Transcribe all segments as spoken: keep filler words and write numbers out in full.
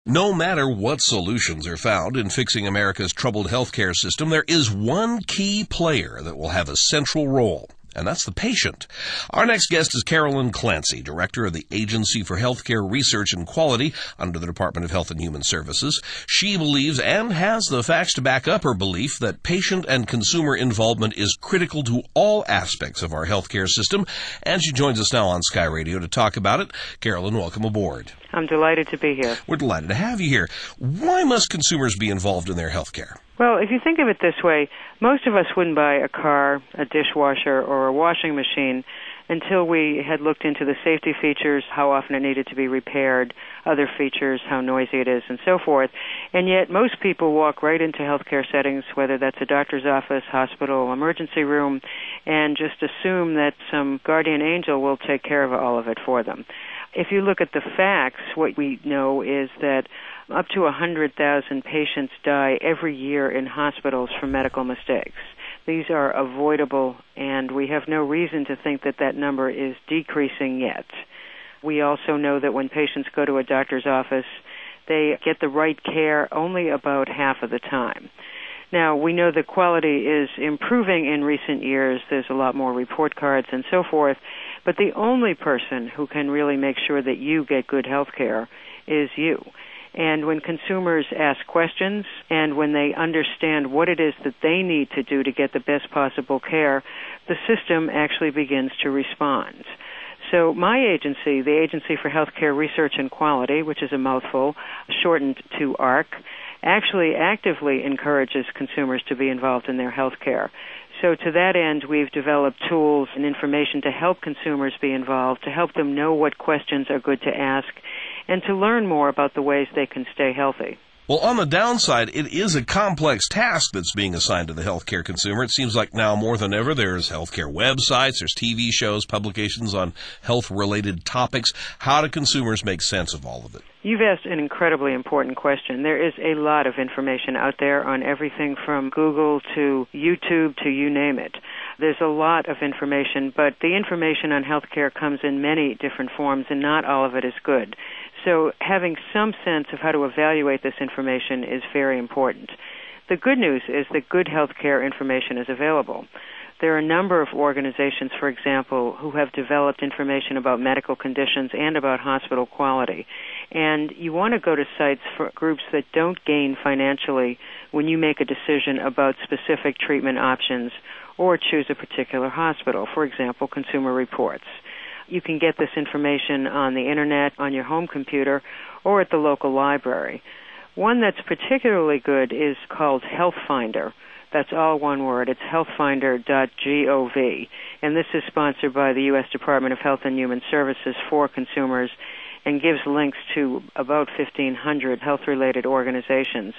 No matter what solutions are found in fixing America's troubled healthcare system, there is one key player that will have a central role, and that's the patient. Our next guest is Carolyn Clancy, Director of the Agency for Healthcare Research and Quality under the Department of Health and Human Services. She believes, and has the facts to back up her belief, that patient and consumer involvement is critical to all aspects of our healthcare system, and she joins us now on Sky Radio to talk about it. Carolyn, welcome aboard. I'm delighted to be here. We're delighted to have you here. Why must consumers be involved in their healthcare? Well, if you think of it this way, most of us wouldn't buy a car, a dishwasher, or a washing machine until we had looked into the safety features, how often it needed to be repaired, other features, how noisy it is, and so forth. And yet most people walk right into healthcare settings, whether that's a doctor's office, hospital, emergency room, and just assume that some guardian angel will take care of all of it for them. If you look at the facts, what we know is that up to one hundred thousand patients die every year in hospitals from medical mistakes. These are avoidable, and we have no reason to think that that number is decreasing yet. We also know that when patients go to a doctor's office, they get the right care only about half of the time. Now, we know the quality is improving in recent years. There's a lot more report cards and so forth. But the only person who can really make sure that you get good health care is you. And when consumers ask questions and when they understand what it is that they need to do to get the best possible care, the system actually begins to respond. So my agency, the Agency for Healthcare Research and Quality, which is a mouthful, shortened to A R C, actually actively encourages consumers to be involved in their health care. So to that end, we've developed tools and information to help consumers be involved, to help them know what questions are good to ask, and to learn more about the ways they can stay healthy. Well, on the downside, it is a complex task that's being assigned to the healthcare consumer. It seems like now more than ever there's healthcare websites, there's T V shows, publications on health-related topics. How do consumers make sense of all of it? You've asked an incredibly important question. There is a lot of information out there on everything from Google to YouTube to you name it. There's a lot of information, but the information on healthcare comes in many different forms, and not all of it is good. So having some sense of how to evaluate this information is very important. The good news is that good healthcare information is available. There are a number of organizations, for example, who have developed information about medical conditions and about hospital quality. And you want to go to sites for groups that don't gain financially when you make a decision about specific treatment options or choose a particular hospital, for example, Consumer Reports. You can get this information on the Internet, on your home computer, or at the local library. One that's particularly good is called HealthFinder. That's all one word. It's health finder dot gov. And this is sponsored by the U S Department of Health and Human Services for consumers and gives links to about fifteen hundred health-related organizations.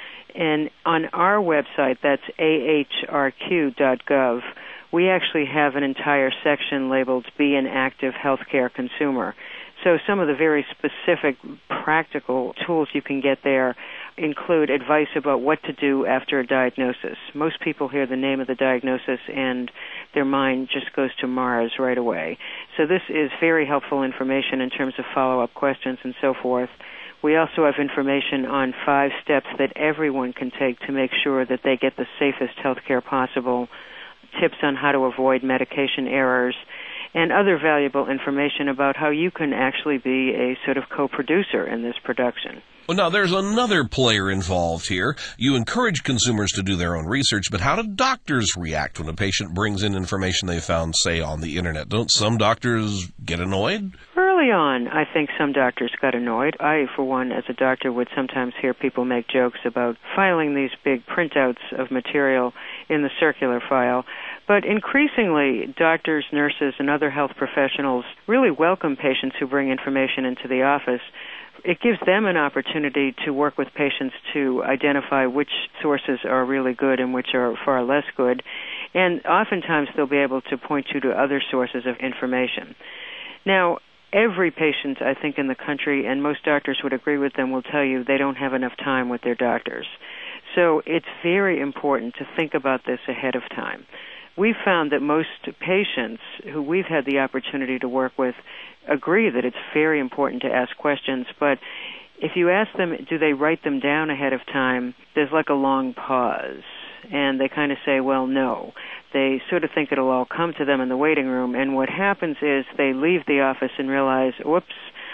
And on our website, that's A H R Q dot gov, we actually have an entire section labeled Be an Active Healthcare Consumer. So some of the very specific practical tools you can get there include advice about what to do after a diagnosis. Most people hear the name of the diagnosis and their mind just goes to Mars right away. So this is very helpful information in terms of follow-up questions and so forth. We also have information on five steps that everyone can take to make sure that they get the safest health care possible, tips on how to avoid medication errors, and other valuable information about how you can actually be a sort of co-producer in this production. Well, now, there's another player involved here. You encourage consumers to do their own research, but how do doctors react when a patient brings in information they found, say, on the Internet? Don't some doctors get annoyed? Early on, I think some doctors got annoyed. I, for one, as a doctor, would sometimes hear people make jokes about filing these big printouts of material in the circular file. But increasingly, doctors, nurses, and other health professionals really welcome patients who bring information into the office. It gives them an opportunity to work with patients to identify which sources are really good and which are far less good. And oftentimes they'll be able to point you to other sources of information. Now, every patient, I think, in the country, and most doctors would agree with them, will tell you they don't have enough time with their doctors. So it's very important to think about this ahead of time. We've found that most patients who we've had the opportunity to work with agree that it's very important to ask questions, but If you ask them, do they write them down ahead of time, there's like a long pause. And they kind of say, well, no. They sort of think it'll all come to them in the waiting room. And what happens is they leave the office and realize, whoops,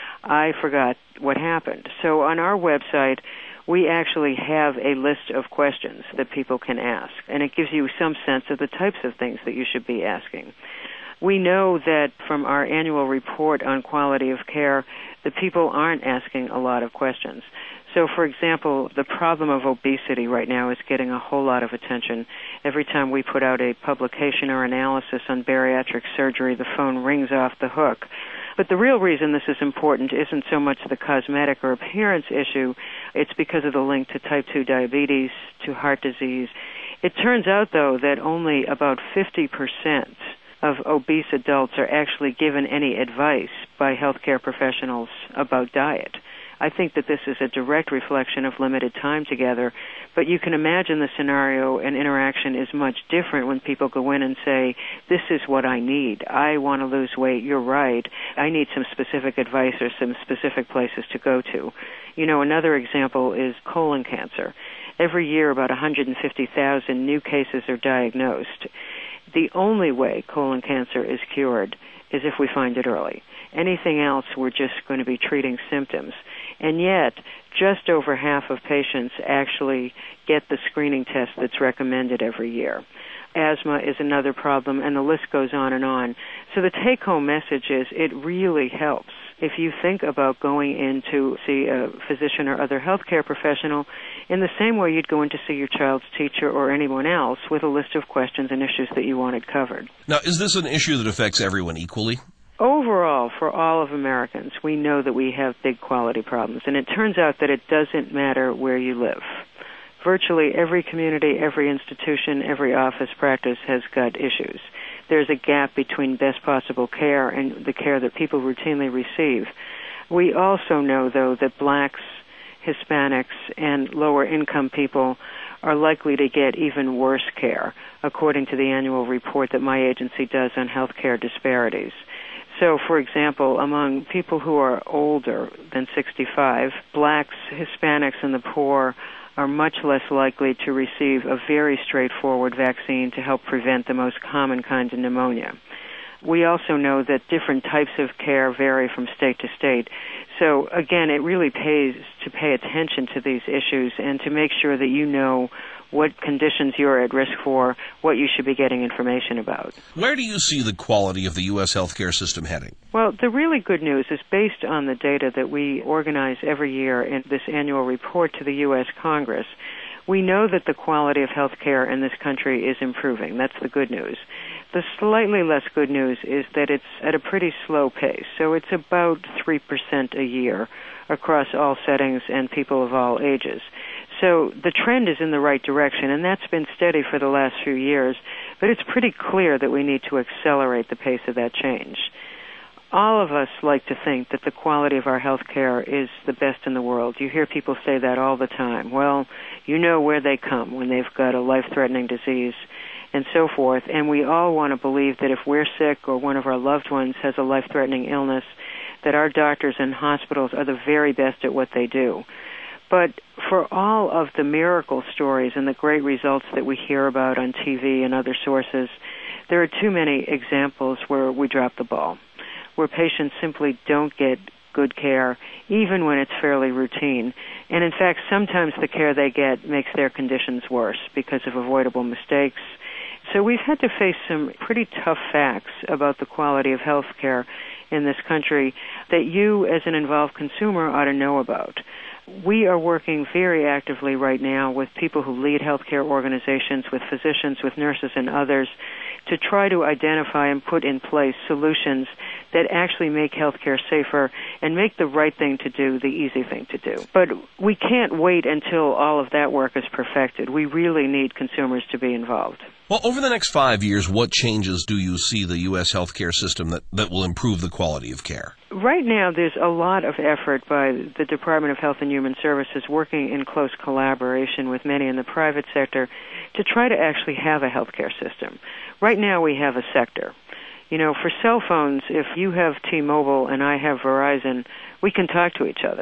I forgot what happened. So on our website, we actually have a list of questions that people can ask. And it gives you some sense of the types of things that you should be asking. We know that from our annual report on quality of care that people aren't asking a lot of questions. So, for example, the problem of obesity right now is getting a whole lot of attention. Every time we put out a publication or analysis on bariatric surgery, the phone rings off the hook. But the real reason this is important isn't so much the cosmetic or appearance issue. It's because of the link to type two diabetes, to heart disease. It turns out, though, that only about fifty percent of obese adults are actually given any advice by healthcare professionals about diet. I think that this is a direct reflection of limited time together, but you can imagine the scenario and interaction is much different when people go in and say, this is what I need. I want to lose weight. You're right. I need some specific advice or some specific places to go to. You know, another example is colon cancer. Every year, about one hundred fifty thousand new cases are diagnosed. The only way colon cancer is cured is if we find it early. Anything else, we're just going to be treating symptoms. And yet, just over half of patients actually get the screening test that's recommended every year. Asthma is another problem, and the list goes on and on. So the take-home message is it really helps if you think about going in to see a physician or other healthcare professional in the same way you'd go in to see your child's teacher or anyone else with a list of questions and issues that you wanted covered. Now, is this an issue that affects everyone equally? Overall, for all of Americans, we know that we have big quality problems, and it turns out that it doesn't matter where you live. Virtually every community, every institution, every office practice has got issues. There's a gap between best possible care and the care that people routinely receive. We also know, though, that blacks, Hispanics, and lower-income people are likely to get even worse care, according to the annual report that my agency does on healthcare disparities. So, for example, among people who are older than sixty-five, blacks, Hispanics, and the poor are much less likely to receive a very straightforward vaccine to help prevent the most common kind of pneumonia. We also know that different types of care vary from state to state. So, again, it really pays to pay attention to these issues and to make sure that you know what conditions you're at risk for, what you should be getting information about. Where do you see the quality of the U S healthcare system heading? Well, the really good news is based on the data that we organize every year in this annual report to the U S Congress. We know that the quality of healthcare in this country is improving. That's the good news. The slightly less good news is that it's at a pretty slow pace. So it's about three percent a year across all settings and people of all ages. So the trend is in the right direction, and that's been steady for the last few years, but it's pretty clear that we need to accelerate the pace of that change. All of us like to think that the quality of our health care is the best in the world. You hear people say that all the time. Well, you know where they come when they've got a life-threatening disease and so forth, and we all want to believe that if we're sick or one of our loved ones has a life-threatening illness, that our doctors and hospitals are the very best at what they do. But for all of the miracle stories and the great results that we hear about on T V and other sources, there are too many examples where we drop the ball, where patients simply don't get good care, even when it's fairly routine. And in fact, sometimes the care they get makes their conditions worse because of avoidable mistakes. So we've had to face some pretty tough facts about the quality of health care in this country that you, as an involved consumer, ought to know about. We are working very actively right now with people who lead healthcare organizations, with physicians, with nurses, and others, to try to identify and put in place solutions that actually make healthcare safer and make the right thing to do the easy thing to do. But we can't wait until all of that work is perfected. We really need consumers to be involved. Well, over the next five years, what changes do you see the U S healthcare system that, that will improve the quality of care? Right now, there's a lot of effort by the Department of Health and Human Services working in close collaboration with many in the private sector to try to actually have a healthcare system. Right now, we have a sector. You know, for cell phones, if you have T-Mobile and I have Verizon, we can talk to each other.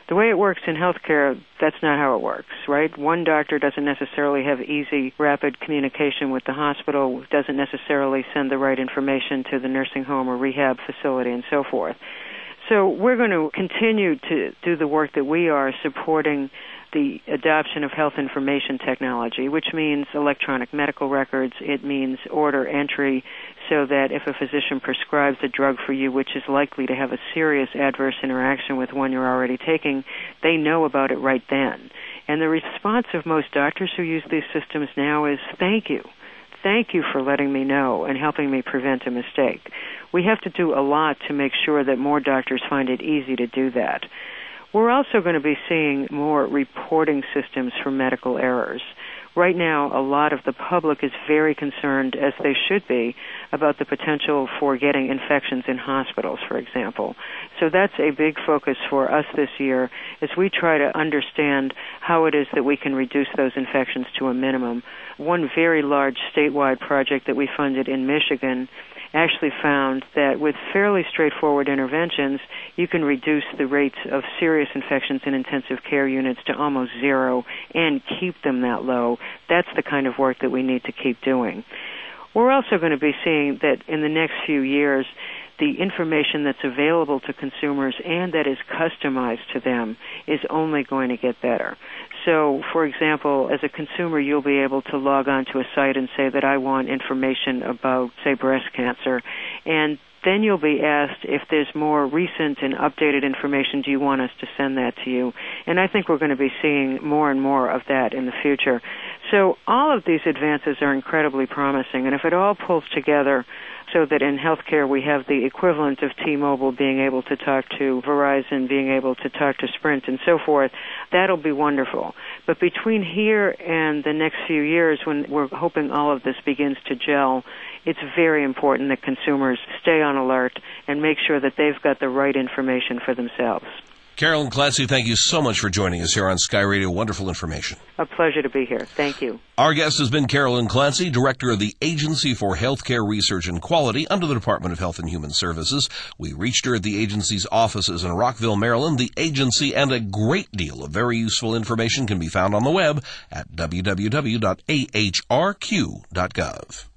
The way it works in healthcare, that's not how it works, right? One doctor doesn't necessarily have easy, rapid communication with the hospital, doesn't necessarily send the right information to the nursing home or rehab facility, and so forth. So we're going to continue to do the work that we are, supporting the adoption of health information technology, which means electronic medical records. It means order entry, so that if a physician prescribes a drug for you which is likely to have a serious adverse interaction with one you're already taking, they know about it right then. And the response of most doctors who use these systems now is, thank you. Thank you for letting me know and helping me prevent a mistake. We have to do a lot to make sure that more doctors find it easy to do that. We're also going to be seeing more reporting systems for medical errors. Right now, a lot of the public is very concerned, as they should be, about the potential for getting infections in hospitals, for example. So that's a big focus for us this year as we try to understand how it is that we can reduce those infections to a minimum. One very large statewide project that we funded in Michigan actually found that with fairly straightforward interventions, you can reduce the rates of serious infections in intensive care units to almost zero and keep them that low. That's the kind of work that we need to keep doing. We're also going to be seeing that in the next few years, the information that's available to consumers and that is customized to them is only going to get better. So, for example, as a consumer, you'll be able to log on to a site and say that I want information about, say, breast cancer, and then you'll be asked if there's more recent and updated information, do you want us to send that to you? And I think we're going to be seeing more and more of that in the future. So all of these advances are incredibly promising, and if it all pulls together so that in healthcare we have the equivalent of T-Mobile being able to talk to Verizon, being able to talk to Sprint, and so forth, that'll be wonderful. But between here and the next few years, when we're hoping all of this begins to gel, it's very important that consumers stay on alert and make sure that they've got the right information for themselves. Carolyn Clancy, thank you so much for joining us here on Sky Radio. Wonderful information. A pleasure to be here. Thank you. Our guest has been Carolyn Clancy, Director of the Agency for Healthcare Research and Quality under the Department of Health and Human Services. We reached her at the agency's offices in Rockville, Maryland. The agency and a great deal of very useful information can be found on the web at w w w dot a h r q dot gov.